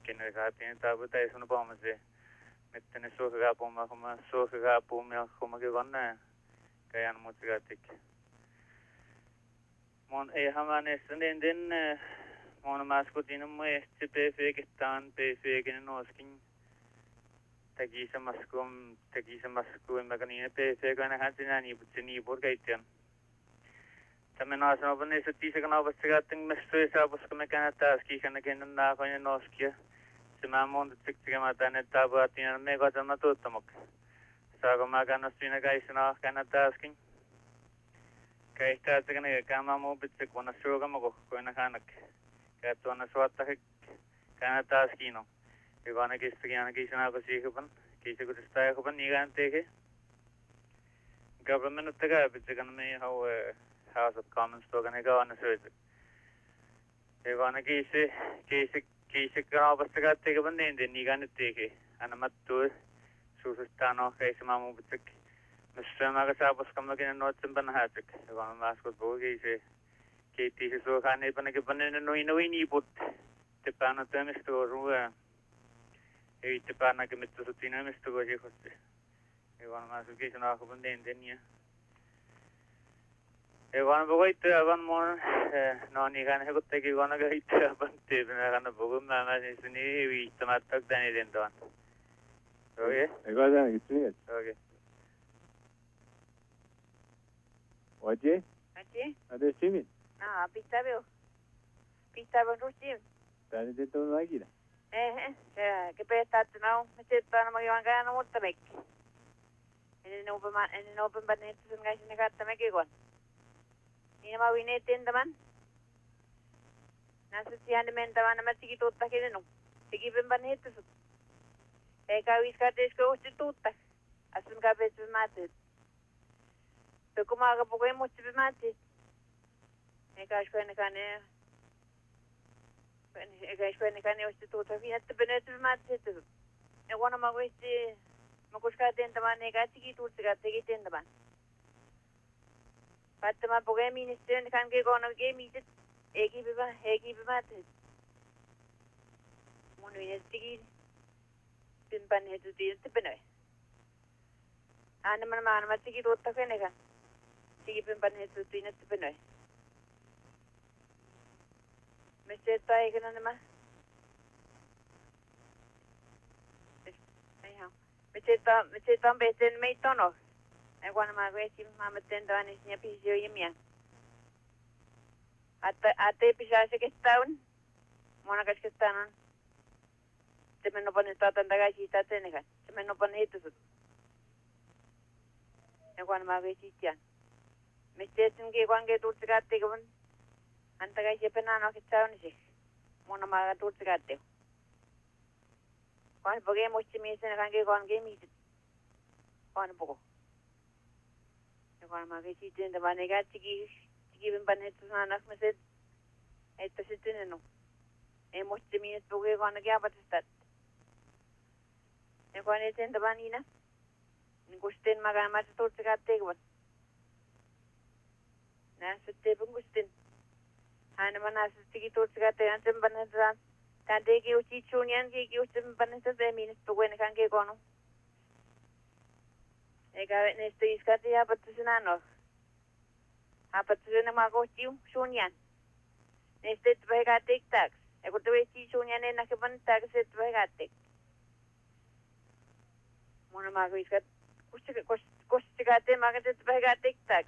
kinakatin tabu tayo sunu pamase mettene sohga poma kuma sohga pomya kuma ke vanna kayan mutgatik mon hamane senden mon maskotin mo STPF kistan PF kin noskin tagisa maskum maganine PF kana hatinani butni borgaiten Tamena bane sati se kana basgating mestre sa buskame kana taski kana kenan na kanya noskia Simamon tiktika matane tabatin me gotama tutamok Sagama kana sina gaisna kana tasking Kaista kana kama mo bitsik wana shoga mo koina kanak Katona swata kana taskino Ivana kistiana kisana basikupan kisikusta kupan nigante ke Government taga bitsikana me how House of Commons togan go on the surface. They want to case kana bastaga take one in the Nigan take and a matur Susano Kaisamamu Bitik. Mr. Magasabas come again and not some Banhatic. One mask of Bogie say Katie is so kind of a no in put the Panatemis to Rua. Eight the Panakamit to Tinamis to go here. You want mastication of one day in Denia. One wait one more no you can have to take one of it but the boom is we tomato than it in done. Okay, I got that. okay. What ye? Ati? Ada simin. Ah, pistaba rusim. Tadi dia tahu lagi dah. Que pesta não, mas você tá numa ganga no muito também. Ele não banete sun gashi na gata também que gon. Ini mau ini tindaman. Nasa siyan men taman naman sige tutak ini no. Sige banete su. Kawis ka desko usti tutak. Asun ka betu mate. To kumaga po kayo mo si mate. Kash ko kane. Kash ko kane usti tutak. Vinat banete mate tu. Wana magwesti makuska tindaman ka sige tutak sige tindaman. Patama poge minister kan ke kono ke misit egi biba te monu yestigi pimpan hetu te penoy ana man matigi rotta kene kan tigi pimpan hetu te penoy meste tai kana ma ai ha meste ta beten me tono I want my racing mama tendon is near Pizio Yemia. At the Pisasa gets down, Monagas gets down. The men upon his thought and the guy she's at Seneca. The men upon it. I want my racing. Mr. gave one get to the take one, and the guy Japanano gets down. Monamaga to the gat. One for game which means and I gave one game. One book. Kalau makai cicin tu mana kan cigi bimban itu anak mesti itu cicin itu. Mesti minus bukan kalau kita apa testat. Kalau ni cicin tu mana ina, gustin makan macam tu sekat teguan. Nah setiap pun gustin. Hanya mana cigi tu sekat teguan bimban itu kan. Tadi kita uci cunian kita uci bimban itu minus bukan kan kita kono. Ega nesto iskati hapatusinanos. Hapatusina magochiu shunyan. Nestet vegatik tax. Ego te vechi shunyan en akiban tax et vegatik. Mona mago iskat kushikate magatet vegatik tax.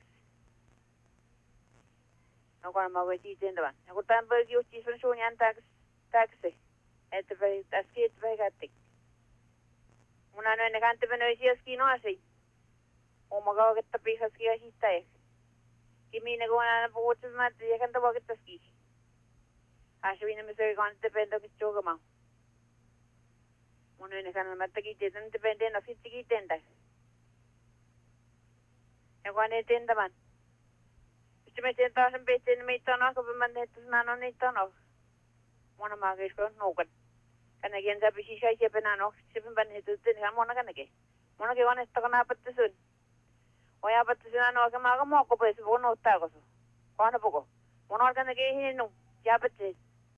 Ego na mago chi tendaban. Ego tambo yuchi shunyan tax et vegatik. Mona no negante benoisi askino así. O magawa kita pisas kaya hita Kimi nagawa na po sa mati yakan tawa kita ski. Aswi na misal kon depende ko choga ma. Mono ne kan matagi jetan depende na fitigi tenda. E kwane tenda man. Istime tenda sam beten me tono ko man ne tsnano ne tono. Mono magis ko no kan. Kana gen sa bisi sai se penano se ban ne tu ten kan mono kan ke. Mono ke wan esta kana patsun. Oya patusina no kama mo ko pues bono ta ko. Kono poco. Mono kan ke hinu. Ya pete.